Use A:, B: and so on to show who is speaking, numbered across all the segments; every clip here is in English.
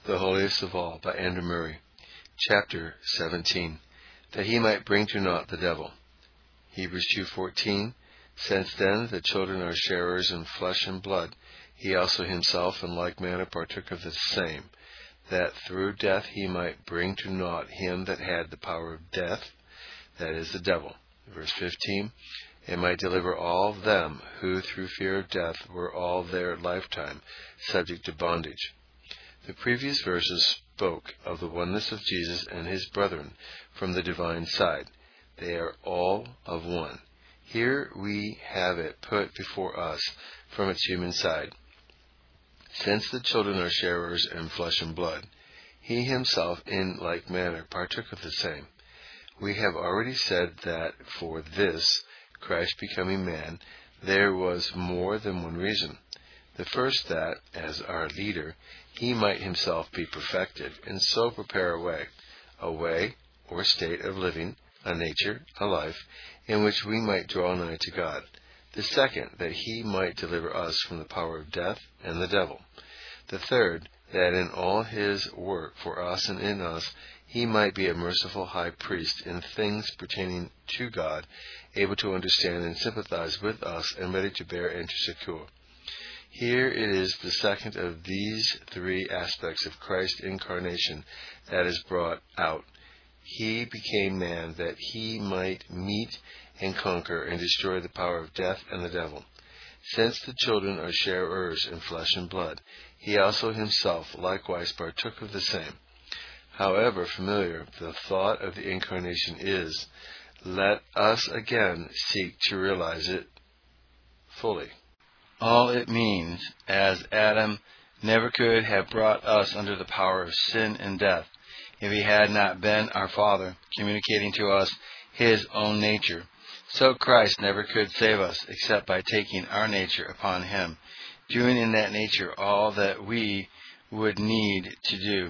A: The Holiest of All by Andrew Murray. Chapter 17. That he might bring to naught the devil. Hebrews 2:14. Since then the children are sharers in flesh and blood, he also himself in like manner partook of the same, that through death he might bring to naught him that had the power of death, that is, the devil. Verse 15. And might deliver all them who through fear of death were all their lifetime subject to bondage. The previous verses spoke of the oneness of Jesus and his brethren from the divine side. They are all of one. Here we have it put before us from its human side. Since the children are sharers in flesh and blood, he himself in like manner partook of the same. We have already said that for this, Christ becoming man, there was more than one reason. The first, that, as our leader, he might himself be perfected, and so prepare a way or state of living, a nature, a life, in which we might draw nigh to God. The second, that he might deliver us from the power of death and the devil. The third, that in all his work for us and in us, he might be a merciful high priest in things pertaining to God, able to understand and sympathize with us, and ready to bear and to secure. Here it is the second of these three aspects of Christ's incarnation that is brought out. He became man that he might meet and conquer and destroy the power of death and the devil. Since the children are sharers in flesh and blood, he also himself likewise partook of the same. However familiar the thought of the incarnation is, let us again seek to realize it fully.
B: All it means, as Adam never could have brought us under the power of sin and death, if he had not been our Father, communicating to us his own nature, so Christ never could save us except by taking our nature upon him, doing in that nature all that we would need to do.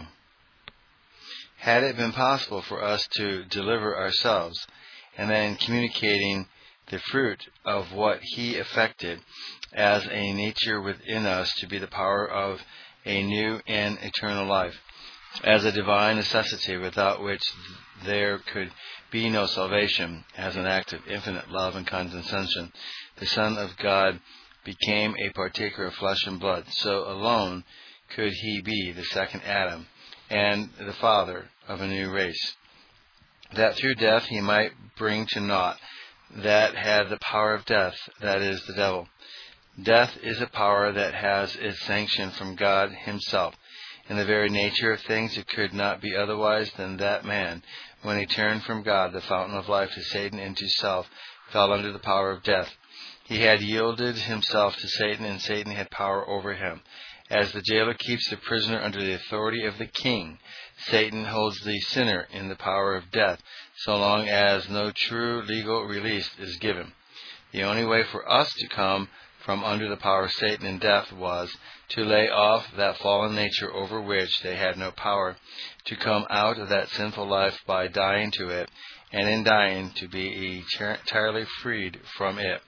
B: Had it been possible for us to deliver ourselves, and then communicating the fruit of what he effected as a nature within us to be the power of a new and eternal life, as a divine necessity without which there could be no salvation, as an act of infinite love and condescension, the Son of God became a partaker of flesh and blood. So alone could he be the second Adam and the father of a new race, that through death he might bring to naught that had the power of death, that is, the devil. Death is a power that has its sanction from God himself. In the very nature of things, it could not be otherwise than that man, when he turned from God, the fountain of life, to Satan and to self, fell under the power of death. He had yielded himself to Satan, and Satan had power over him. As the jailer keeps the prisoner under the authority of the king, Satan holds the sinner in the power of death, so long as no true legal release is given. The only way for us to come from under the power of Satan and death was to lay off that fallen nature over which they had no power, to come out of that sinful life by dying to it, and in dying to be entirely freed from it.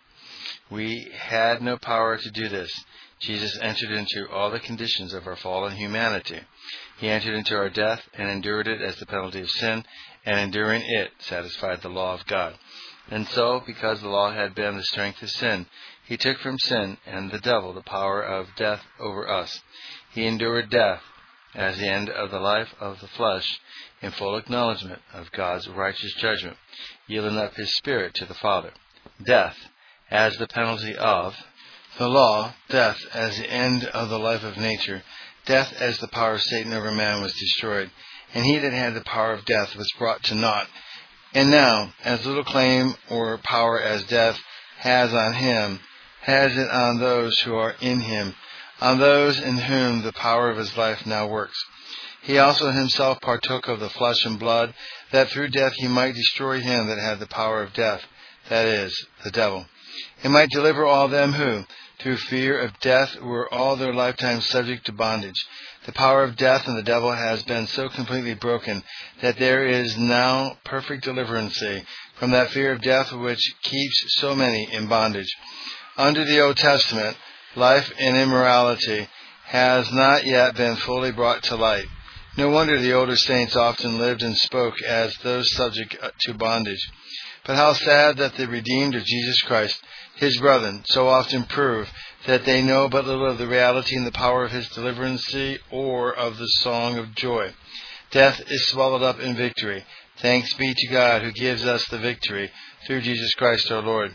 B: We had no power to do this. Jesus entered into all the conditions of our fallen humanity. He entered into our death and endured it as the penalty of sin, and enduring it satisfied the law of God. And so, because the law had been the strength of sin, he took from sin and the devil the power of death over us. He endured death as the end of the life of the flesh, in full acknowledgement of God's righteous judgment, yielding up his spirit to the Father. Death as the penalty of the law, death as the end of the life of nature, death as the power of Satan over man was destroyed, and he that had the power of death was brought to naught. And now, as little claim or power as death has on him, has it on those who are in him, on those in whom the power of his life now works. He also himself partook of the flesh and blood, that through death he might destroy him that had the power of death, that is, the devil, and might deliver all them who, through fear of death, were all their lifetime subject to bondage. The power of death and the devil has been so completely broken that there is now perfect deliverance from that fear of death which keeps so many in bondage. Under the Old Testament, life and immorality has not yet been fully brought to light. No wonder the older saints often lived and spoke as those subject to bondage. But how sad that the redeemed of Jesus Christ, his brethren, so often prove that they know but little of the reality and the power of his deliverance or of the song of joy. Death is swallowed up in victory. Thanks be to God who gives us the victory through Jesus Christ our Lord.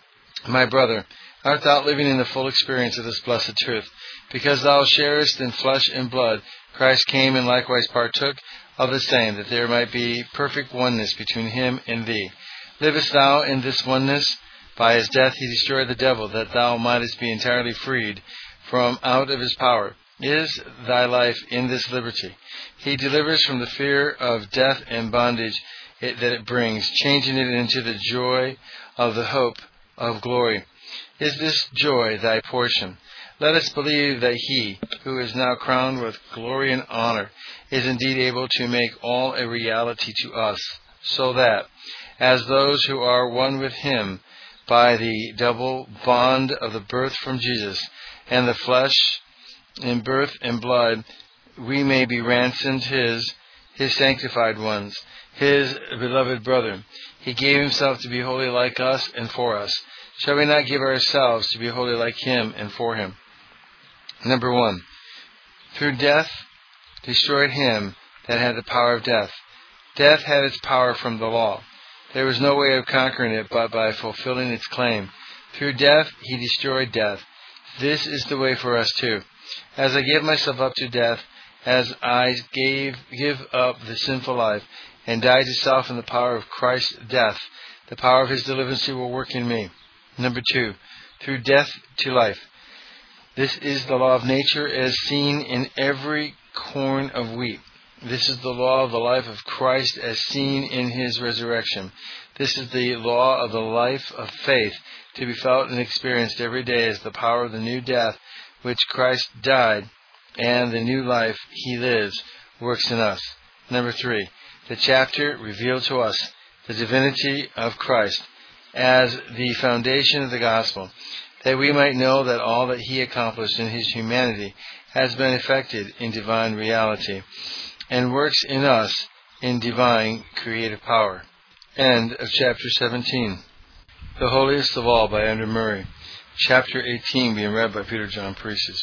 B: My brother, art thou living in the full experience of this blessed truth? Because thou sharest in flesh and blood, Christ came and likewise partook of the same, that there might be perfect oneness between him and thee. Livest thou in this oneness? By his death he destroyed the devil, that thou mightest be entirely freed from out of his power. Is thy life in this liberty? He delivers from the fear of death and bondage that it brings, changing it into the joy of the hope of glory. Is this joy thy portion? Let us believe that he, who is now crowned with glory and honor, is indeed able to make all a reality to us, so that, as those who are one with him by the double bond of the birth from Jesus, and the flesh in birth and blood, we may be ransomed his sanctified ones, his beloved brethren. He gave himself to be holy like us and for us. Shall we not give ourselves to be holy like him and for him? Number 1. Through death destroyed him that had the power of death. Death had its power from the law. There was no way of conquering it but by fulfilling its claim. Through death he destroyed death. This is the way for us too. As I give myself up to death, as I give up the sinful life, and die to self in the power of Christ's death, the power of his deliverance will work in me. Number 2. Through death to life. This is the law of nature as seen in every corn of wheat. This is the law of the life of Christ as seen in his resurrection. This is the law of the life of faith to be felt and experienced every day as the power of the new death which Christ died and the new life he lives works in us. Number 3. The chapter revealed to us the divinity of Christ as the foundation of the gospel, that we might know that all that he accomplished in his humanity has been effected in divine reality and works in us in divine creative power. End of chapter 17. The Holiest of All by Andrew Murray. Chapter 18 being read by Peter John Priestes.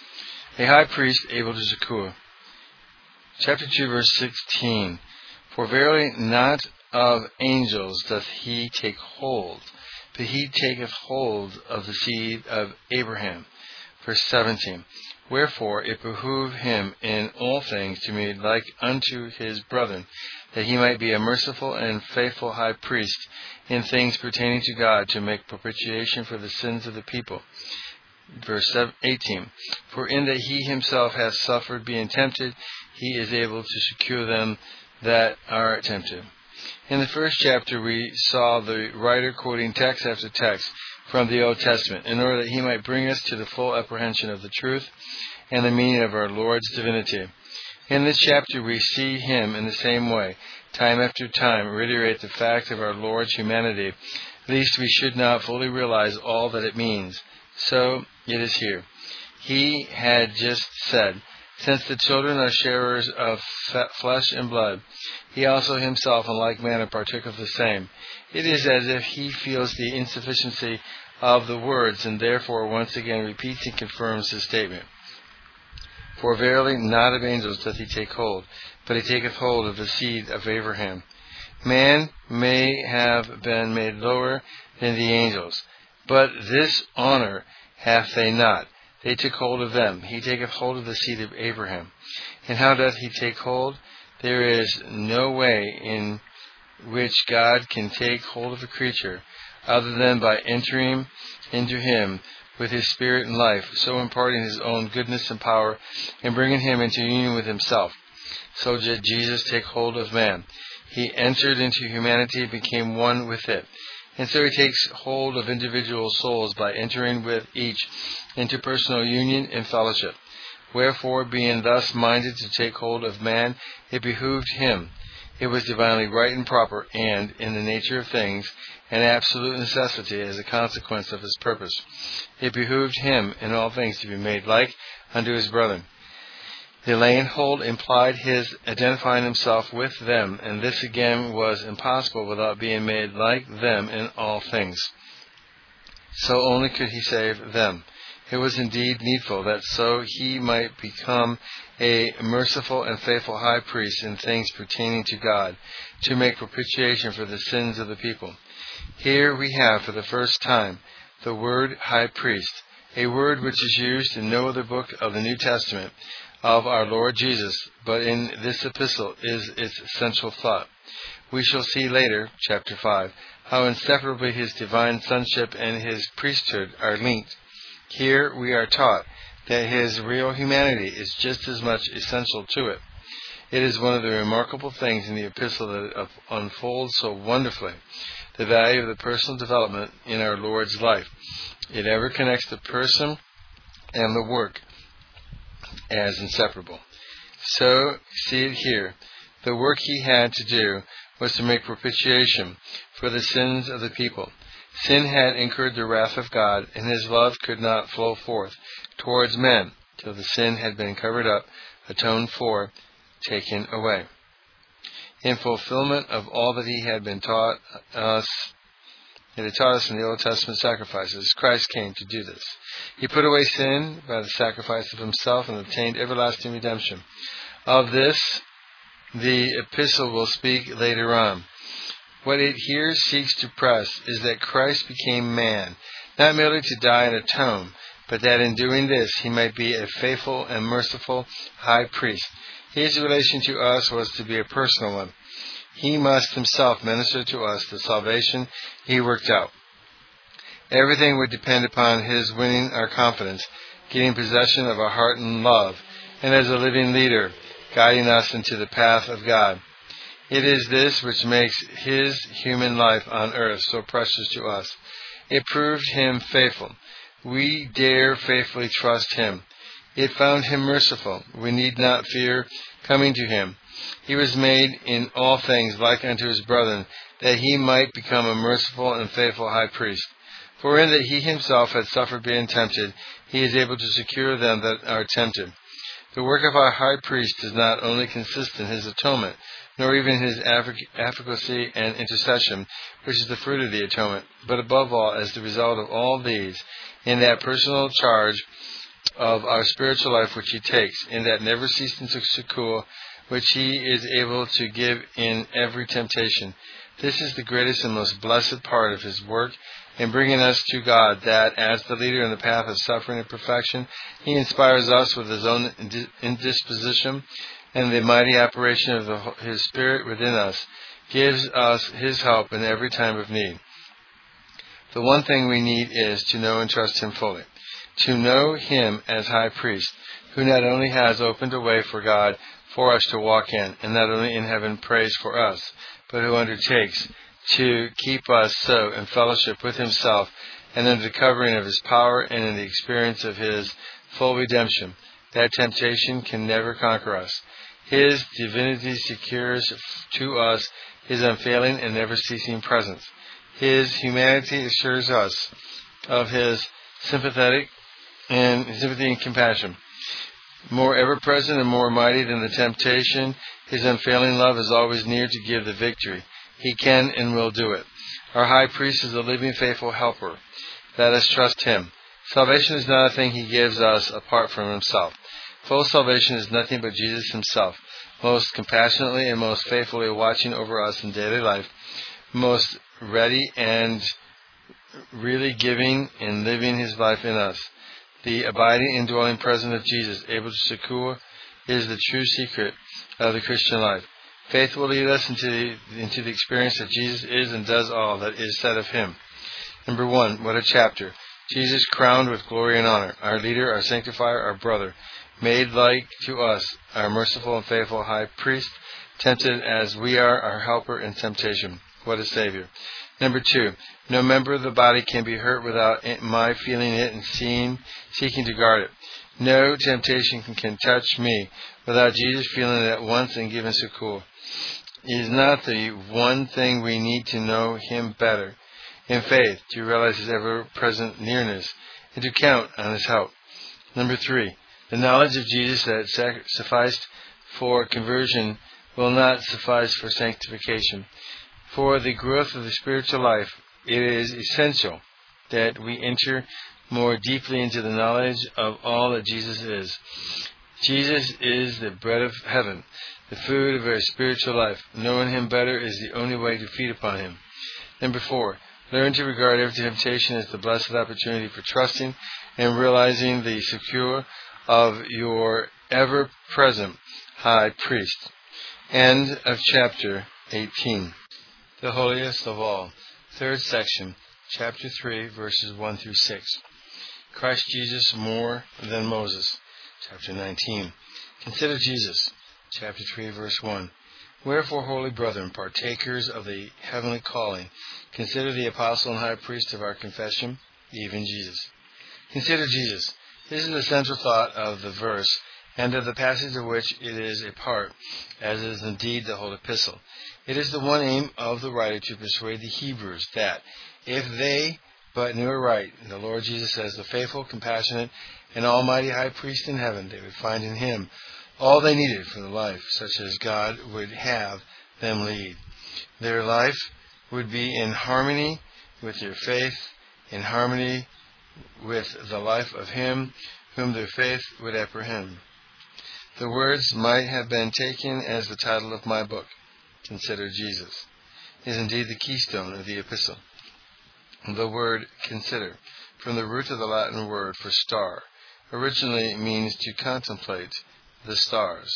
B: A high priest able to Zakua. Chapter 2 verse 16. For verily not of angels doth he take hold, but he taketh hold of the seed of Abraham. Verse 17. Wherefore it behooved him in all things to be like unto his brethren, that he might be a merciful and faithful high priest in things pertaining to God, to make propitiation for the sins of the people. Verse 18. For in that he himself hath suffered being tempted, he is able to secure them that are tempted. In the first chapter we saw the writer quoting text after text from the Old Testament in order that he might bring us to the full apprehension of the truth and the meaning of our Lord's divinity. In this chapter we see him in the same way, time after time, reiterate the fact of our Lord's humanity, lest we should not fully realize all that it means. So it is here. He had just said, since the children are sharers of flesh and blood, he also himself in like manner partook of the same. It is as if he feels the insufficiency of the words, and therefore once again repeats and confirms his statement. For verily not of angels doth he take hold, but he taketh hold of the seed of Abraham. Man may have been made lower than the angels, but this honor hath they not. They took hold of them. He taketh hold of the seed of Abraham. And how doth he take hold? There is no way in which God can take hold of a creature other than by entering into him with his spirit and life, so imparting his own goodness and power and bringing him into union with himself. So did Jesus take hold of man. He entered into humanity and became one with it. And so he takes hold of individual souls by entering with each into personal union and fellowship. Wherefore, being thus minded to take hold of man, it behooved him. It was divinely right and proper, and, in the nature of things, an absolute necessity as a consequence of his purpose. It behooved him in all things to be made like unto his brethren. The laying hold implied his identifying himself with them, and this again was impossible without being made like them in all things. So only could he save them. It was indeed needful that so he might become a merciful and faithful high priest in things pertaining to God, to make propitiation for the sins of the people. Here we have for the first time the word high priest, a word which is used in no other book of the New Testament of our Lord Jesus, but in this epistle is its essential thought. We shall see later, chapter 5, how inseparably his divine sonship and his priesthood are linked. Here we are taught that his real humanity is just as much essential to it. It is one of the remarkable things in the epistle that unfolds so wonderfully the value of the personal development in our Lord's life. It ever connects the person and the work as inseparable. So, see it here. The work he had to do was to make propitiation for the sins of the people. Sin had incurred the wrath of God, and his love could not flow forth towards men till the sin had been covered up, atoned for, taken away. In fulfillment of all that he had been taught us, in the Old Testament sacrifices, Christ came to do this. He put away sin by the sacrifice of himself and obtained everlasting redemption. Of this, the epistle will speak later on. What it here seeks to press is that Christ became man, not merely to die and atone, but that in doing this he might be a faithful and merciful high priest. His relation to us was to be a personal one. He must himself minister to us the salvation he worked out. Everything would depend upon his winning our confidence, getting possession of our heart and love, and as a living leader, guiding us into the path of God. It is this which makes his human life on earth so precious to us. It proved him faithful. We dare faithfully trust him. It found him merciful. We need not fear coming to him. He was made in all things like unto his brethren, that he might become a merciful and faithful high priest. For in that he himself had suffered being tempted, he is able to secure them that are tempted. The work of our high priest does not only consist in his atonement, nor even his efficacy and intercession, which is the fruit of the atonement, but above all, as the result of all these, in that personal charge of our spiritual life which he takes, in that never-ceasing succour which he is able to give in every temptation. This is the greatest and most blessed part of his work in bringing us to God, that, as the leader in the path of suffering and perfection, he inspires us with his own indisposition, and the mighty operation of his Spirit within us gives us his help in every time of need. The one thing we need is to know and trust him fully, to know him as high priest, who not only has opened a way for God for us to walk in, and not only in heaven prays for us, but who undertakes to keep us so in fellowship with himself and under the covering of his power and in the experience of his full redemption, that temptation can never conquer us. His divinity secures to us his unfailing and never-ceasing presence. His humanity assures us of his sympathy and compassion. More ever-present and more mighty than the temptation, his unfailing love is always near to give the victory. He can and will do it. Our high priest is a living, faithful helper. Let us trust him. Salvation is not a thing he gives us apart from himself. Full salvation is nothing but Jesus himself, most compassionately and most faithfully watching over us in daily life, most ready and really giving and living his life in us. The abiding indwelling presence of Jesus, able to succor, is the true secret of the Christian life. Faith will lead us into the experience that Jesus is and does all that is said of him. Number 1, what a chapter. Jesus crowned with glory and honor, our leader, our sanctifier, our brother, made like to us, our merciful and faithful high priest, tempted as we are, our helper in temptation. What a Savior. Number 2, no member of the body can be hurt without my feeling it and seeking to guard it. No temptation can touch me without Jesus feeling it at once and giving succor. Is not the one thing we need to know him better in faith, to realize his ever-present nearness, and to count on his help. Number 3, The knowledge of Jesus that sufficed for conversion will not suffice for sanctification. For the growth of the spiritual life, it is essential that we enter more deeply into the knowledge of all that Jesus is. Jesus is the bread of heaven, the food of our spiritual life. Knowing Him better is the only way to feed upon Him. Number 4, learn to regard every temptation as the blessed opportunity for trusting and realizing the secure of your ever-present High Priest. End of chapter 18. The holiest of all. Third section, chapter 3, verses 1 through 6. Christ Jesus more than Moses. Chapter 19. Consider Jesus. Chapter 3, verse 1. Wherefore, holy brethren, partakers of the heavenly calling, consider the apostle and high priest of our confession, even Jesus. Consider Jesus. This is the central thought of the verse, and of the passage of which it is a part, as is indeed the whole epistle. It is the one aim of the writer to persuade the Hebrews that, if they but knew aright, the Lord Jesus as the faithful, compassionate, and almighty high priest in heaven, they would find in Him all they needed for the life, such as God would have them lead. Their life would be in harmony with their faith, in harmony with the life of Him whom their faith would apprehend. The words might have been taken as the title of my book, Consider Jesus, is indeed the keystone of the epistle. The word consider, from the root of the Latin word for star, originally means to contemplate the stars.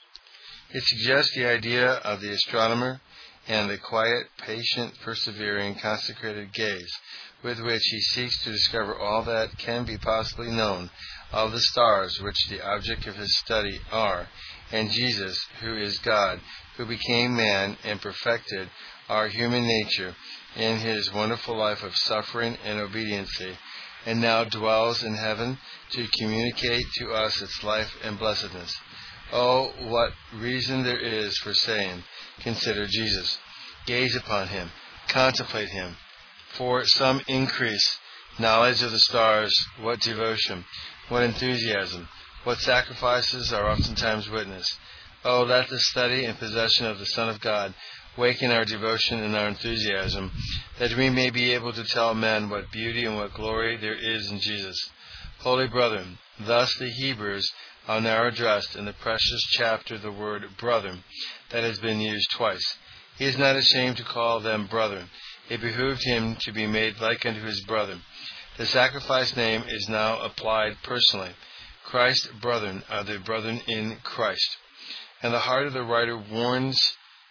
B: It suggests the idea of the astronomer and the quiet, patient, persevering, consecrated gaze with which he seeks to discover all that can be possibly known of the stars which the object of his study are, and Jesus, who is God, who became man and perfected our human nature in His wonderful life of suffering and obediency, and now dwells in heaven to communicate to us its life and blessedness. Oh, what reason there is for saying, consider Jesus. Gaze upon Him. Contemplate Him. For some increase, knowledge of the stars, what devotion, what enthusiasm, what sacrifices are oftentimes witnessed. Oh, let the study and possession of the Son of God waken our devotion and our enthusiasm, that we may be able to tell men what beauty and what glory there is in Jesus. Holy brethren, thus the Hebrews are now addressed in the precious chapter the word brethren that has been used twice. He is not ashamed to call them brethren. It behooved him to be made like unto his brethren. The sacrifice name is now applied personally. Christ's brethren are the brethren in Christ. And the heart of the writer warms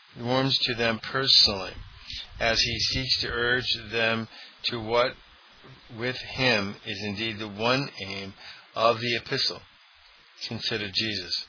B: to them personally, as he seeks to urge them to what with him is indeed the one aim of the epistle. Consider Jesus.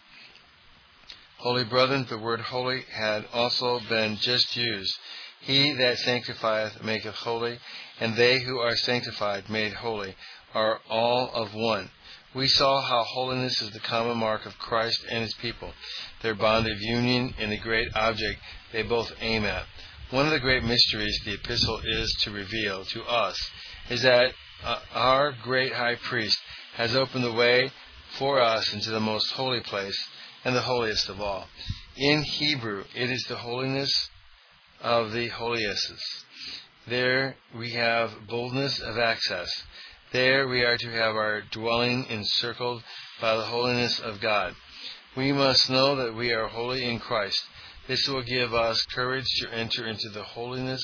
B: Holy brethren, the word holy had also been just used. He that sanctifieth maketh holy, and they who are sanctified made holy are all of one. We saw how holiness is the common mark of Christ and His people, their bond of union and the great object they both aim at. One of the great mysteries the epistle is to reveal to us is that our great high priest has opened the way for us into the most holy place and the holiest of all. In Hebrew, it is the holiness of the holiest. There we have boldness of access. There we are to have our dwelling encircled by the holiness of God. We must know that we are holy in Christ. This will give us courage to enter into the holiness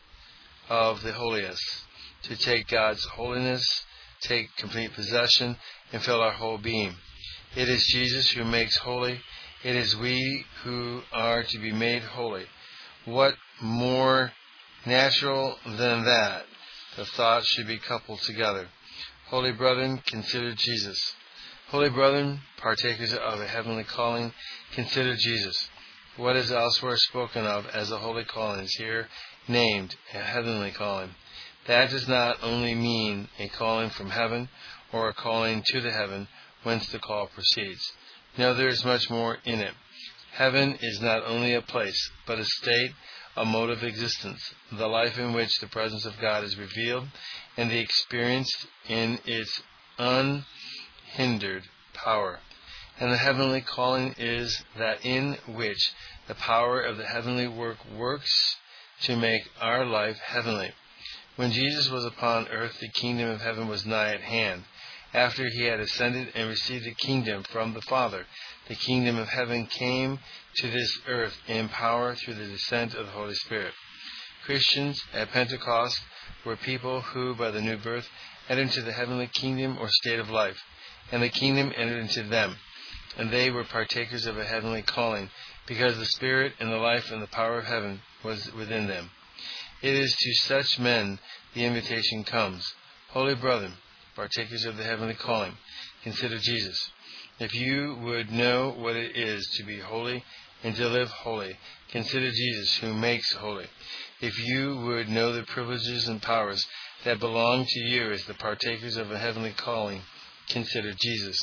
B: of the holiest, to take God's holiness, take complete possession, and fill our whole being. It is Jesus who makes holy. It is we who are to be made holy. What more natural than that? The thoughts should be coupled together. Holy brethren, consider Jesus. Holy brethren, partakers of a heavenly calling, consider Jesus. What is elsewhere spoken of as a holy calling is here named a heavenly calling. That does not only mean a calling from heaven or a calling to the heaven whence the call proceeds. No, there is much more in it. Heaven is not only a place, but a state, a mode of existence, the life in which the presence of God is revealed and the experience in its unhindered power. And the heavenly calling is that in which the power of the heavenly work works to make our life heavenly. When Jesus was upon earth, the kingdom of heaven was nigh at hand. After he had ascended and received the kingdom from the Father, the kingdom of heaven came to this earth in power through the descent of the Holy Spirit. Christians at Pentecost were people who, by the new birth, entered into the heavenly kingdom or state of life, and the kingdom entered into them, and they were partakers of a heavenly calling, because the Spirit and the life and the power of heaven was within them. It is to such men the invitation comes. Holy brethren, partakers of the heavenly calling, consider Jesus. If you would know what it is to be holy and to live holy, consider Jesus, who makes holy. If you would know the privileges and powers that belong to you as the partakers of a heavenly calling, consider Jesus.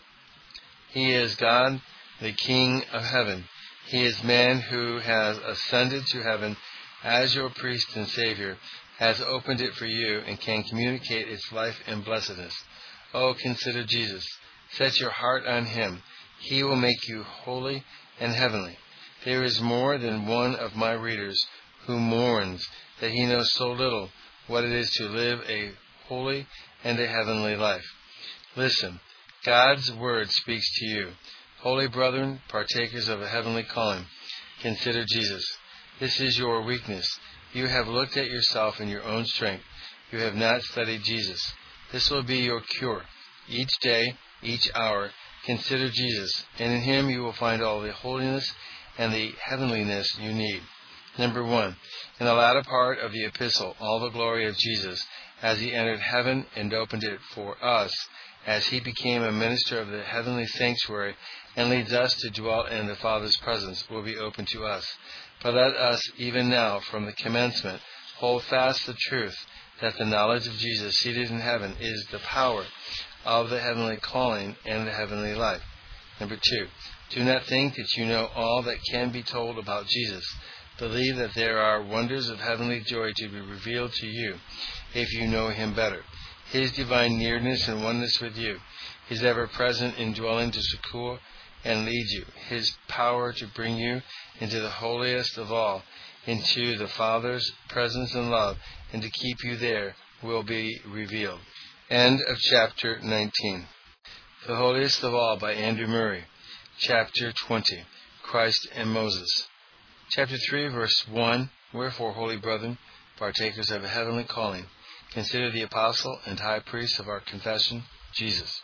B: He is God, the King of heaven. He is man who has ascended to heaven as your priest and Savior, has opened it for you, and can communicate its life and blessedness. Oh, consider Jesus. Set your heart on him. He will make you holy and heavenly. There is more than one of my readers who mourns that he knows so little what it is to live a holy and a heavenly life. Listen, God's word speaks to you. Holy brethren, partakers of a heavenly calling, consider Jesus. This is your weakness. You have looked at yourself in your own strength. You have not studied Jesus. This will be your cure. Each day, each hour, consider Jesus, and in him you will find all the holiness and the heavenliness you need. Number 1. In the latter part of the epistle, all the glory of Jesus, as he entered heaven and opened it for us, as he became a minister of the heavenly sanctuary and leads us to dwell in the Father's presence, will be open to us. But let us, even now, from the commencement, hold fast the truth that the knowledge of Jesus seated in heaven is the power of the heavenly calling and the heavenly life. Number 2, do not think that you know all that can be told about Jesus. Believe that there are wonders of heavenly joy to be revealed to you if you know him better. His divine nearness and oneness with you, his ever-present indwelling to succor and lead you, his power to bring you into the holiest of all, into the Father's presence and love, and to keep you there, will be revealed. End of chapter 19. The Holiest of All by Andrew Murray. Chapter 20. Christ and Moses. Chapter 3, verse 1. Wherefore, holy brethren, partakers of a heavenly calling, consider the apostle and high priest of our confession, Jesus.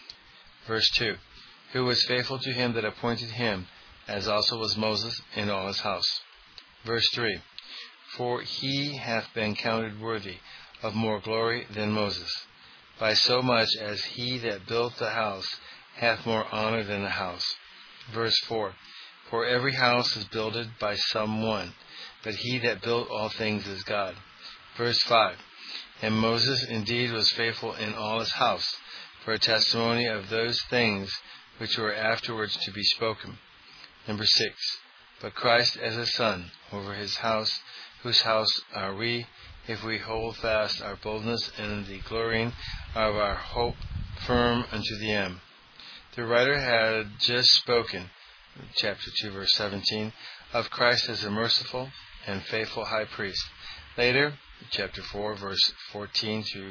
B: Verse 2. Who was faithful to him that appointed him, as also was Moses in all his house. Verse 3. For he hath been counted worthy of more glory than Moses, by so much as he that built the house hath more honor than the house. Verse 4. For every house is builded by some one, but he that built all things is God. Verse 5. And Moses indeed was faithful in all his house, for a testimony of those things which were afterwards to be spoken. Number 6. But Christ as a son over his house, whose house are we, if we hold fast our boldness and the glorying of our hope firm unto the end. The writer had just spoken, chapter 2, verse 17, of Christ as a merciful and faithful high priest. Later, chapter 4, verse 14 through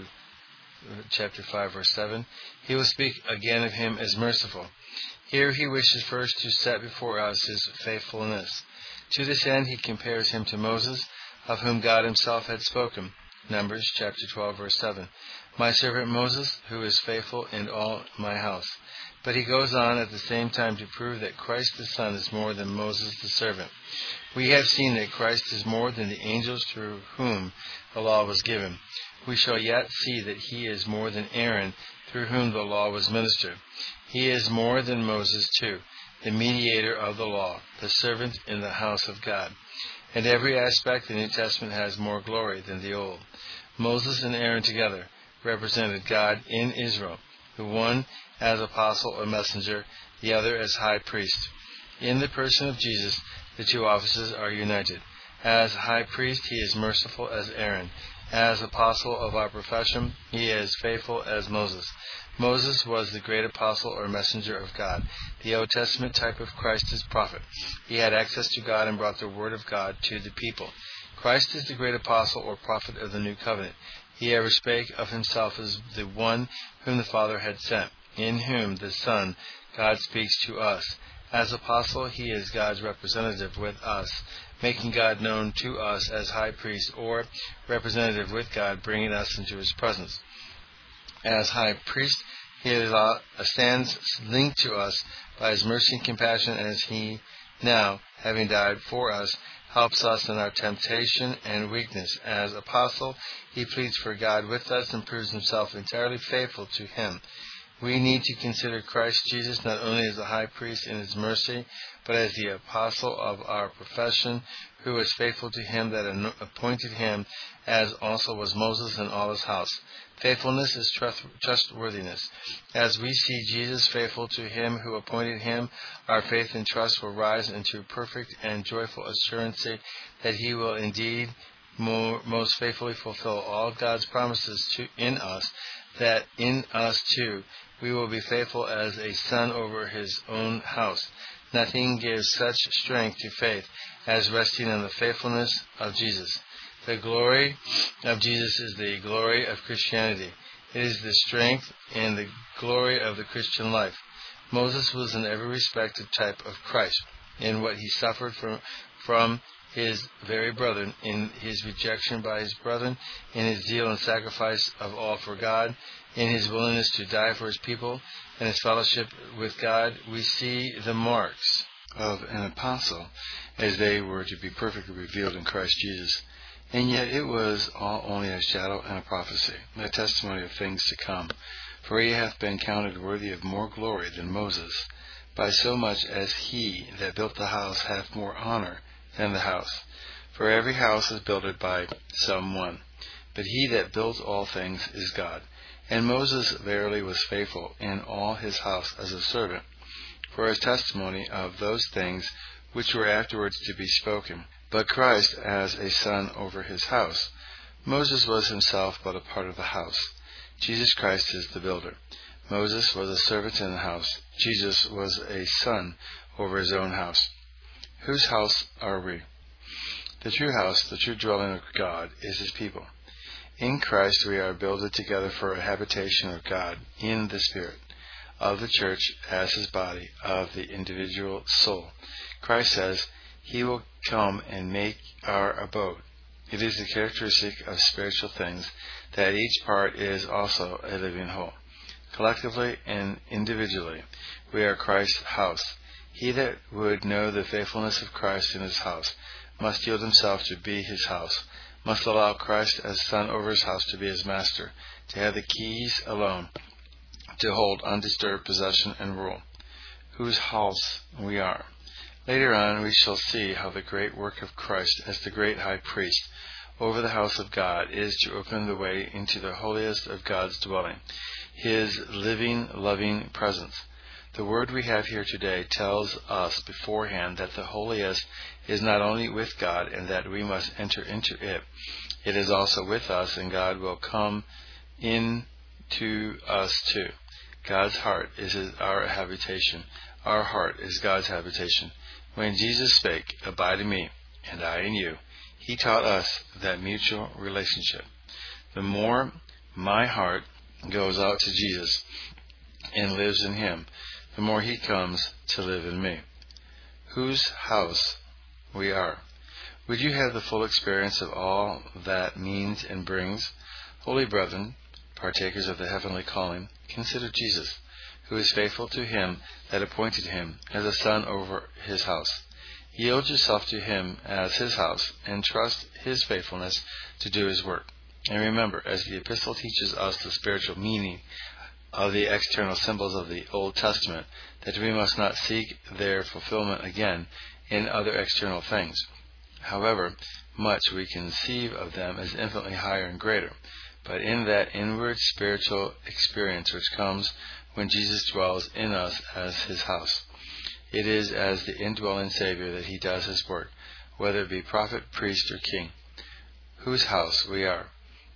B: chapter 5, verse 7, he will speak again of him as merciful. Here he wishes first to set before us his faithfulness. To this end he compares him to Moses, of whom God himself had spoken. Numbers chapter 12, verse 7. My servant Moses, who is faithful in all my house. But he goes on at the same time to prove that Christ the Son is more than Moses the servant. We have seen that Christ is more than the angels through whom the law was given. We shall yet see that he is more than Aaron, through whom the law was ministered. He is more than Moses too, the mediator of the law, the servant in the house of God. And every aspect of the New Testament has more glory than the Old. Moses and Aaron together represented God in Israel, the one as apostle or messenger, the other as high priest. In the person of Jesus, the two offices are united. As high priest, he is merciful as Aaron, As apostle of our profession, he is faithful as Moses. Moses was the great apostle or messenger of God, the Old Testament type of Christ as prophet. He had access to God and brought the word of God to the people. Christ is the great apostle or prophet of the new covenant. He ever spake of himself as the one whom the Father had sent, in whom the Son, God, speaks to us. As apostle, he is God's representative with us, making God known to us as high priest, or representative with God, bringing us into his presence. As high priest, he stands linked to us by his mercy and compassion, as he now, having died for us, helps us in our temptation and weakness. As apostle, he pleads for God with us and proves himself entirely faithful to him. We need to consider Christ Jesus not only as a high priest in his mercy, but as the apostle of our profession, who was faithful to him that appointed him, as also was Moses and all his house. Faithfulness is trustworthiness. As we see Jesus faithful to him who appointed him, our faith and trust will rise into perfect and joyful assurance that he will indeed most faithfully fulfill all God's promises in us, that in us too we will be faithful as a son over his own house. Nothing gives such strength to faith as resting on the faithfulness of Jesus. The glory of Jesus is the glory of Christianity. It is the strength and the glory of the Christian life. Moses was in every respect a type of Christ, in what he suffered from his very brethren, in his rejection by his brethren, in his zeal and sacrifice of all for God, in his willingness to die for his people, and his fellowship with God. We see the marks
A: of an apostle as they were to be perfectly revealed in Christ Jesus. And yet it was all only a shadow and a prophecy, a testimony of things to come. For he hath been counted worthy of more glory than Moses, by so much as he that built the house hath more honor than the house. For every house is builded by some one, but he that builds all things is God. And Moses verily was faithful in all his house as a servant, for his testimony of those things which were afterwards to be spoken, but Christ as a son over his house. Moses was himself but a part of the house. Jesus Christ is the builder. Moses was a servant in the house. Jesus was a son over his own house. Whose house are we? The true house, the true dwelling of God, is his people. In Christ we are builded together for a habitation of God in the Spirit, of the church as his body, of the individual soul. Christ says, he will come and make our abode. It is the characteristic of spiritual things that each part is also a living whole. Collectively and individually, we are Christ's house. He that would know the faithfulness of Christ in his house must yield himself to be his house, must allow Christ as son over his house to be his master, to have the keys alone, to hold undisturbed possession and rule. Whose house we are. Later on we shall see how the great work of Christ as the great high priest over the house of God is to open the way into the holiest of God's dwelling, his living, loving presence. The word we have here today tells us beforehand that the holiest is not only with God and that we must enter into it. It is also with us, and God will come into us too. God's heart is our habitation. Our heart is God's habitation. When Jesus spake, "Abide in me, and I in you," he taught us that mutual relationship. The more my heart goes out to Jesus and lives in him, the more he comes to live in me. Whose house we are. Would you have the full experience of all that means and brings? Holy brethren, partakers of the heavenly calling, consider Jesus, who is faithful to him that appointed him as a son over his house. Yield yourself to him as his house, and trust his faithfulness to do his work. And remember, as the epistle teaches us the spiritual meaning of the external symbols of the Old Testament, that we must not seek their fulfillment again in other external things. However much we conceive of them as infinitely higher and greater, but in that inward spiritual experience which comes when Jesus dwells in us as his house. It is as the indwelling Savior that he does his work, whether it be prophet, priest, or king. Whose house we are.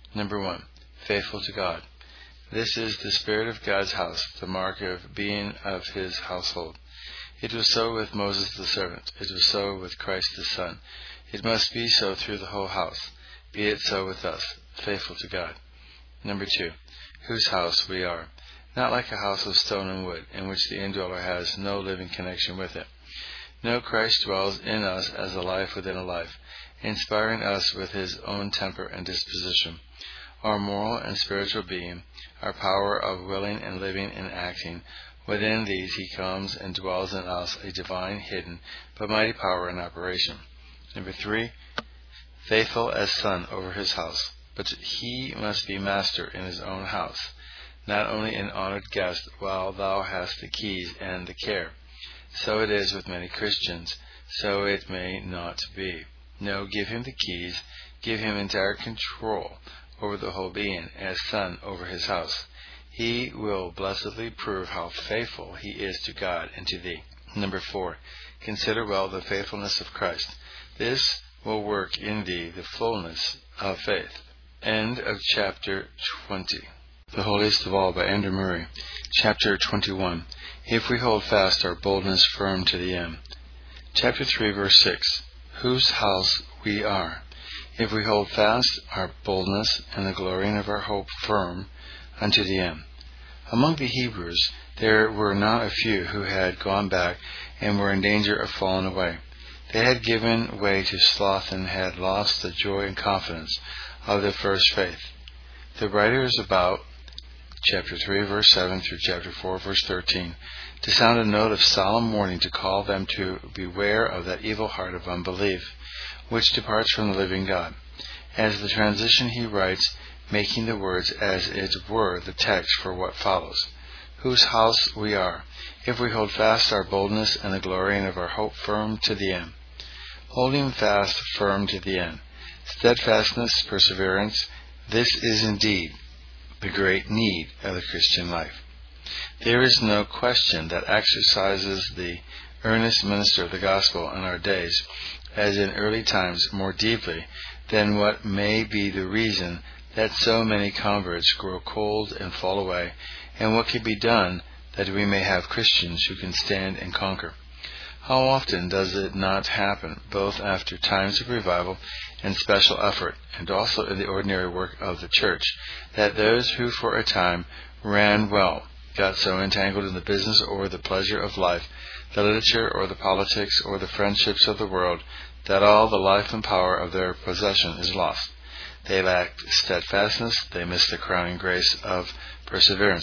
B: Number 1, faithful to God. This is the spirit of God's house, the mark of being of his household. It was so with Moses the servant. It was so with Christ the Son. It must be so through the whole house. Be it so with us, faithful to God. Number 2, whose house we are. Not like a house of stone and wood, in which the indweller has no living connection with it. No, Christ dwells in us as a life within a life, inspiring us with his own temper and disposition. Our moral and spiritual being, our power of willing and living and acting, within these he comes and dwells in us, a divine, hidden, but mighty power in operation. Number 3, faithful as son over his house. But he must be master in his own house, not only an honored guest, while thou hast the keys and the care. So it is with many Christians, so it may not be. No, give him the keys, give him entire control over the whole being, as son over his house. He will blessedly prove how faithful he is to God and to thee. Number 4, consider well the faithfulness of Christ. This will work in thee the fullness of faith. End of chapter 20. The Holiest of All by Andrew Murray. Chapter 21. If we hold fast our boldness firm to the end. Chapter 3, verse 6. Whose house we are. If we hold fast our boldness and the glorying of our hope firm unto the end. Among the Hebrews there were not a few who had gone back and were in danger of falling away. They had given way to sloth and had lost the joy and confidence of their first faith. The writer is about chapter 3, verse 7 through chapter 4, verse 13, to sound a note of solemn warning to call them to beware of that evil heart of unbelief, which departs from the living God. As the transition he writes, making the words as it were the text for what follows. Whose house we are, if we hold fast our boldness and the glorying of our hope firm to the end. Holding fast firm to the end. Steadfastness, perseverance, this is indeed the great need of the Christian life. There is no question that exercises the earnest minister of the gospel in our days, as in early times, more deeply than what may be the reason that so many converts grow cold and fall away, and what can be done that we may have Christians who can stand and conquer. How often does it not happen, both after times of revival and special effort, and also in the ordinary work of the church, that those who for a time ran well, got so entangled in the business or the pleasure of life, the literature or the politics or the friendships of the world, that all the life and power of their possession is lost. They lack steadfastness, they miss the crowning grace of perseverance.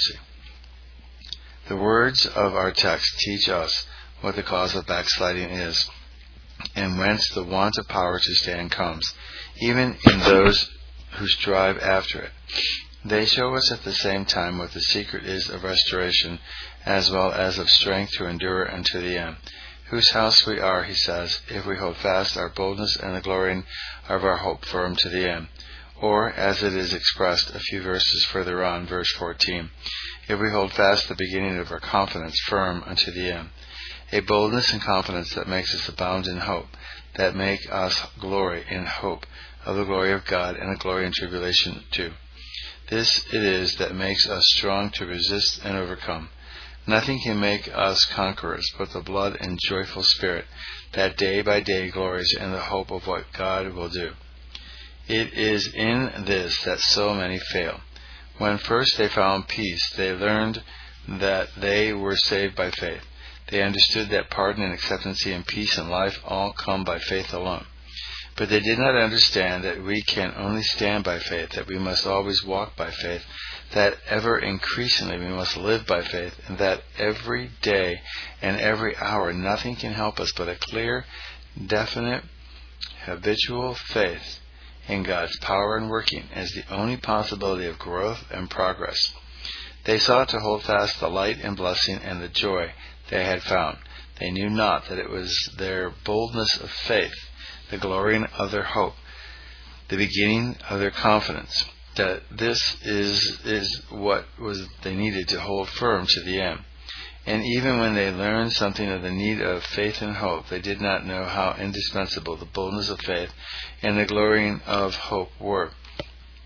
B: The words of our text teach us what the cause of backsliding is, and whence the want of power to stand comes, even in those who strive after it. They show us at the same time what the secret is of restoration, as well as of strength to endure unto the end. Whose house we are, he says, if we hold fast our boldness and the glorying of our hope firm to the end. Or, as it is expressed a few verses further on, verse 14, if we hold fast the beginning of our confidence firm unto the end. A boldness and confidence that makes us abound in hope, that make us glory in hope of the glory of God and a glory in tribulation too. This it is that makes us strong to resist and overcome. Nothing can make us conquerors but the blood and joyful spirit that day by day glories in the hope of what God will do. It is in this that so many fail. When first they found peace, they learned that they were saved by faith. They understood that pardon and acceptance and peace and life all come by faith alone. But they did not understand that we can only stand by faith, that we must always walk by faith, that ever increasingly we must live by faith, and that every day and every hour nothing can help us but a clear, definite, habitual faith in God's power and working as the only possibility of growth and progress. They sought to hold fast the light and blessing and the joy they had found. They knew not that it was their boldness of faith, the glorying of their hope, the beginning of their confidence, that this is what was they needed to hold firm to the end. And even when they learned something of the need of faith and hope, they did not know how indispensable the boldness of faith and the glorying of hope were.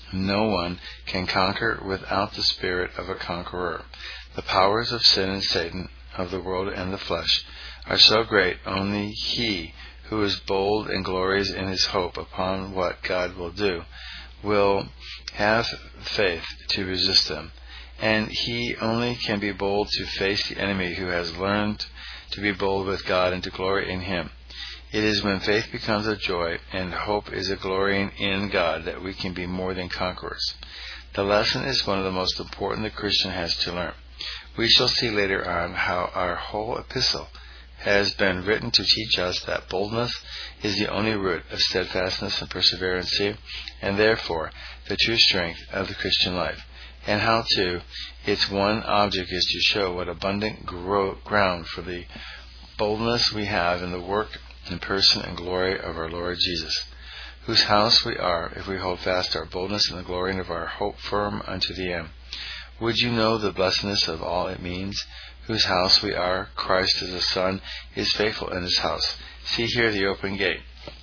B: No one can conquer without the spirit of a conqueror. The powers of sin and Satan, of the world and the flesh, are so great, only he who is bold and glories in his hope upon what God will do will have faith to resist them. And he only can be bold to face the enemy who has learned to be bold with God and to glory in him. It is when faith becomes a joy and hope is a glorying in God that we can be more than conquerors. The lesson is one of the most important the Christian has to learn. We shall see later on how our whole epistle has been written to teach us that boldness is the only root of steadfastness and perseverance, and therefore the true strength of the Christian life, and how, too, its one object is to show what abundant ground for the boldness we have in the work and person and glory of our Lord Jesus, whose house we are, if we hold fast our boldness and the glorying of our hope firm unto the end. Would you know the blessedness of all it means? Whose house we are, Christ as a Son is faithful in his house. See here the open gate.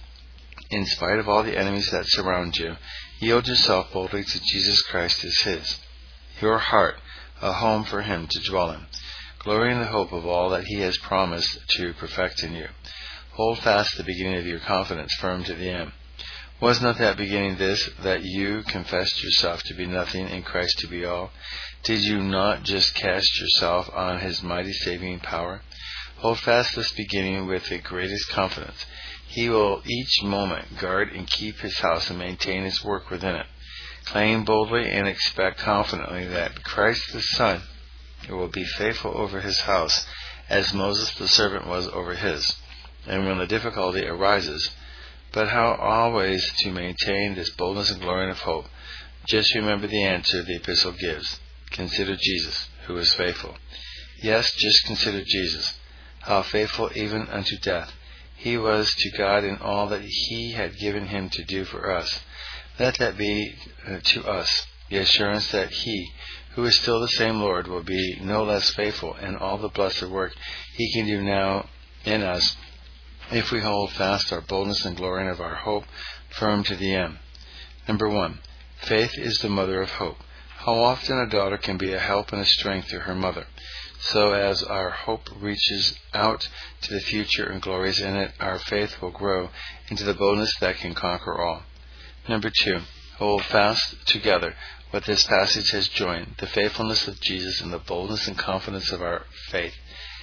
B: In spite of all the enemies that surround you, yield yourself boldly to Jesus Christ as his. Your heart, a home for him to dwell in. Glory in the hope of all that he has promised to perfect in you. Hold fast the beginning of your confidence firm to the end. Was not that beginning this, that you confessed yourself to be nothing and Christ to be all? Did you not just cast yourself on his mighty saving power? Hold fast this beginning with the greatest confidence. He will each moment guard and keep his house and maintain his work within it. Claim boldly and expect confidently that Christ the Son will be faithful over his house, as Moses the servant was over his. And when the difficulty arises, but how always to maintain this boldness and glory of hope? Just remember the answer the epistle gives. Consider Jesus, who is faithful. Yes, just consider Jesus, how faithful even unto death he was to God in all that he had given him to do for us. Let that be to us the assurance that he, who is still the same Lord, will be no less faithful in all the blessed work he can do now in us, if we hold fast our boldness and glorying of our hope firm to the end. Number 1, faith is the mother of hope. How often a daughter can be a help and a strength to her mother. So as our hope reaches out to the future and glories in it, our faith will grow into the boldness that can conquer all. Number 2, hold fast together what this passage has joined, the faithfulness of Jesus and the boldness and confidence of our faith.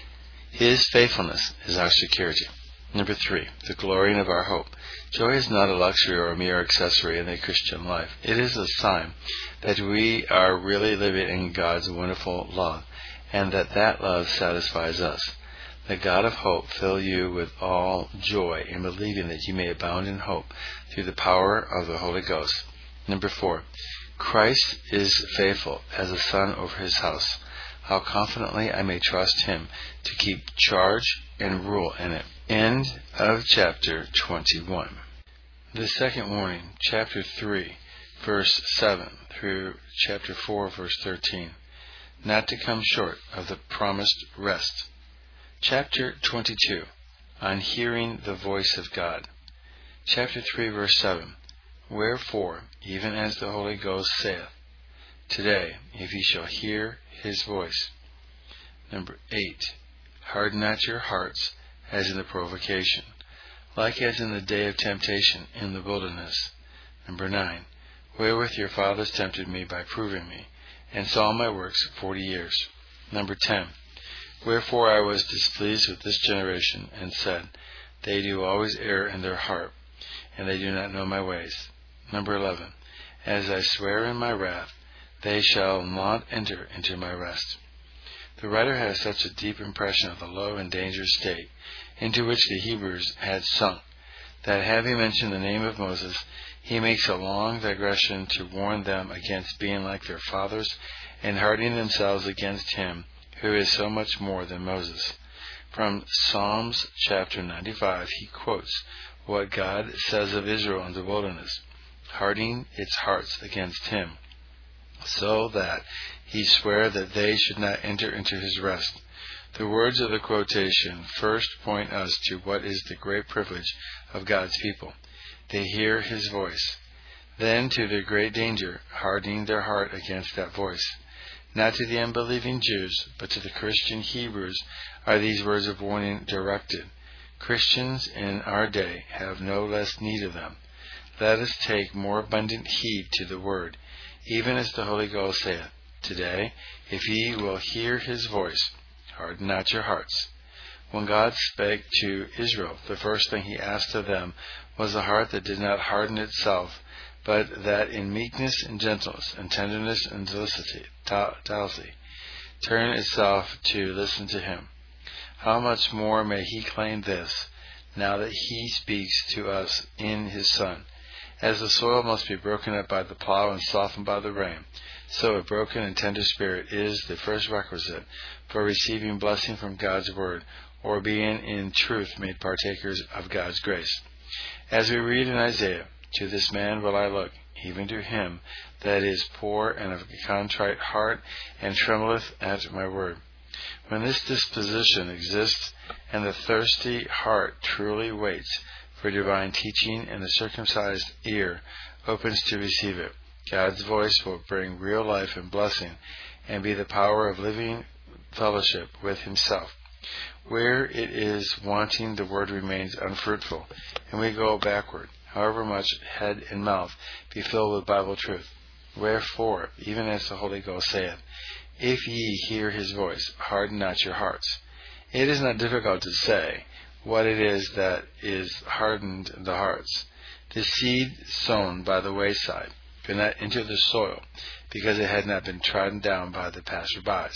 B: His faithfulness is our security. Number 3, the glorying of our hope. Joy is not a luxury or a mere accessory in the Christian life. It is a sign that we are really living in God's wonderful love, and that love satisfies us. The God of hope fill you with all joy in believing that you may abound in hope through the power of the Holy Ghost. Number 4, Christ is faithful as a son over his house. How confidently I may trust him to keep charge and rule in it. End of chapter 21. The second warning, chapter 3, verse 7 through chapter 4, verse 13. Not to come short of the promised rest. Chapter 22, on hearing the voice of God. Chapter 3, verse 7. Wherefore, even as the Holy Ghost saith, today, if ye shall hear his voice. Number 8. Harden not your hearts, as in the provocation, like as in the day of temptation in the wilderness. Number 9. Wherewith your fathers tempted me by proving me, and saw my works 40 years. Number 10. Wherefore I was displeased with this generation, and said, they do always err in their heart, and they do not know my ways. Number 11. As I swear in my wrath, they shall not enter into my rest. The writer has such a deep impression of the low and dangerous state into which the Hebrews had sunk, that having mentioned the name of Moses, he makes a long digression to warn them against being like their fathers and hardening themselves against him who is so much more than Moses. From Psalms chapter 95 he quotes what God says of Israel in the wilderness, hardening its hearts against him, so that he sware that they should not enter into his rest. The words of the quotation first point us to what is the great privilege of God's people. They hear his voice. then to their great danger, hardening their heart against that voice. Not to the unbelieving Jews, but to the Christian Hebrews are these words of warning directed. Christians in our day have no less need of them. Let us take more abundant heed to the word, even as the Holy Ghost saith, Today, if ye will hear his voice, harden not your hearts. When God spake to Israel, the first thing he asked of them was a heart that did not harden itself, but that in meekness and gentleness and tenderness and docility turn itself to listen to him. How much more may he claim this, now that he speaks to us in his Son? As the soil must be broken up by the plow and softened by the rain, so a broken and tender spirit is the first requisite for receiving blessing from God's word, or being in truth made partakers of God's grace. As we read in Isaiah, To this man will I look, even to him that is poor and of a contrite heart, and trembleth at my word. When this disposition exists, and the thirsty heart truly waits for divine teaching, and the circumcised ear opens to receive it, God's voice will bring real life and blessing, and be the power of living fellowship with himself. Where it is wanting, the word remains unfruitful, and we go backward, however much head and mouth be filled with Bible truth. Wherefore, even as the Holy Ghost saith, If ye hear his voice, harden not your hearts. It is not difficult to say what it is that is hardened the hearts. The seed sown by the wayside could not enter the soil, because it had not been trodden down by the passer-bys.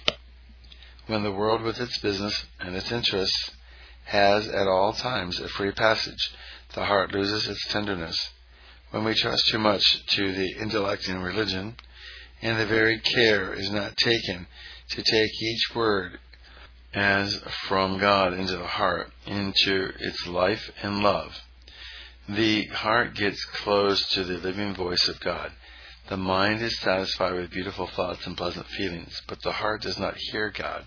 B: When the world with its business and its interests has at all times a free passage, the heart loses its tenderness. When we trust too much to the intellect in religion, and the very care is not taken to take each word as from God into the heart, into its life and love, the heart gets closed to the living voice of God. The mind is satisfied with beautiful thoughts and pleasant feelings, but the heart does not hear God.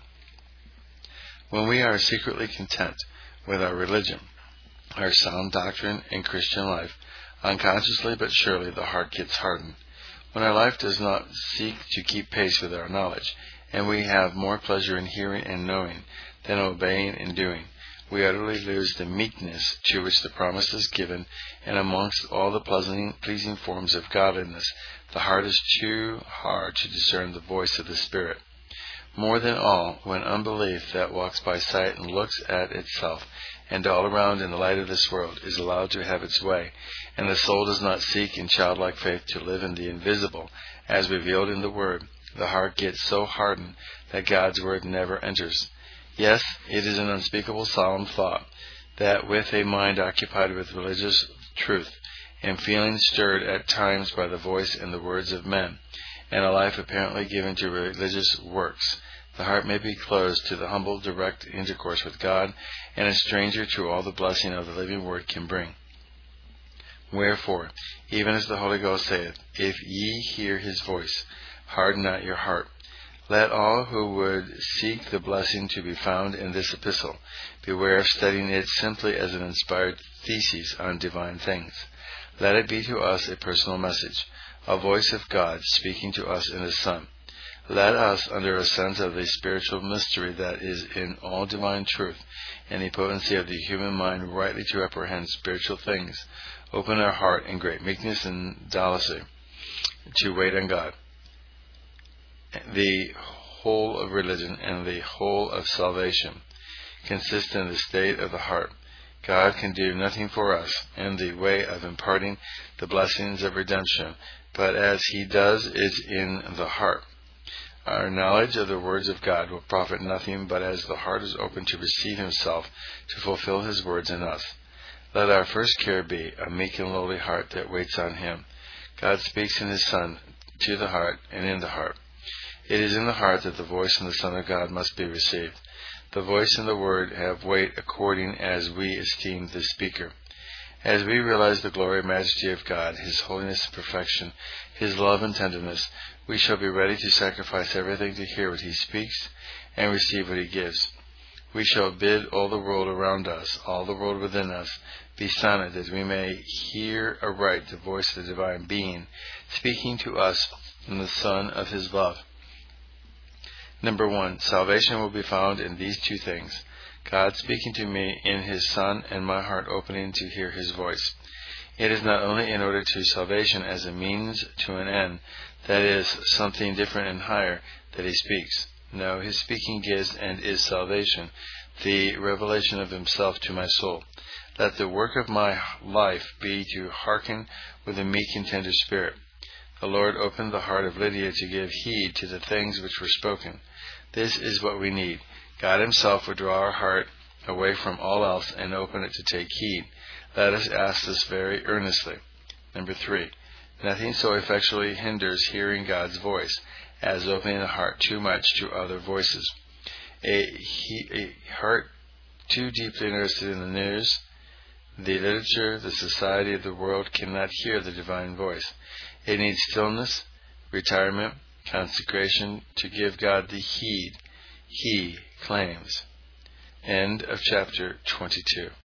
B: When we are secretly content with our religion, our sound doctrine, and Christian life, unconsciously but surely the heart gets hardened. When our life does not seek to keep pace with our knowledge, and we have more pleasure in hearing and knowing than obeying and doing, we utterly lose the meekness to which the promise is given, and amongst all the pleasing forms of godliness, the heart is too hard to discern the voice of the Spirit. More than all, when unbelief that walks by sight and looks at itself and all around in the light of this world is allowed to have its way, and the soul does not seek in childlike faith to live in the invisible as revealed in the Word, the heart gets so hardened that God's Word never enters. Yes, it is an unspeakable solemn thought that with a mind occupied with religious truth, and feelings stirred at times by the voice and the words of men, and a life apparently given to religious works, the heart may be closed to the humble, direct intercourse with God, and a stranger to all the blessing of the living Word can bring. Wherefore, even as the Holy Ghost saith, If ye hear his voice, harden not your heart. Let all who would seek the blessing to be found in this epistle beware of studying it simply as an inspired thesis on divine things. Let it be to us a personal message, a voice of God speaking to us in His Son. Let us, under a sense of the spiritual mystery that is in all divine truth and the potency of the human mind rightly to apprehend spiritual things, open our heart in great meekness and docility to wait on God. The whole of religion and the whole of salvation consist in the state of the heart. God can do nothing for us in the way of imparting the blessings of redemption, but as He does is in the heart. Our knowledge of the words of God will profit nothing but as the heart is open to receive Himself to fulfill His words in us. Let our first care be a meek and lowly heart that waits on Him. God speaks in His Son to the heart and in the heart. It is in the heart that the voice and the Son of God must be received. The voice and the word have weight according as we esteem the speaker. As we realize the glory and majesty of God, His holiness and perfection, His love and tenderness, we shall be ready to sacrifice everything to hear what He speaks and receive what He gives. We shall bid all the world around us, all the world within us, be silent, that we may hear aright the voice of the divine being, speaking to us in the Son of his love. Number 1, salvation will be found in these two things: God speaking to me in his Son, and my heart opening to hear his voice. It is not only in order to salvation as a means to an end, that is, something different and higher, that he speaks. No, his speaking gives and is salvation, the revelation of himself to my soul. Let the work of my life be to hearken with a meek and tender spirit. The Lord opened the heart of Lydia to give heed to the things which were spoken. This is what we need. God himself would draw our heart away from all else and open it to take heed. Let us ask this very earnestly. Number 3, nothing so effectually hinders hearing God's voice as opening the heart too much to other voices. A heart too deeply interested in the news, the literature, the society of the world cannot hear the divine voice. It needs stillness, retirement, consecration to give God the heed he claims. End of chapter 22.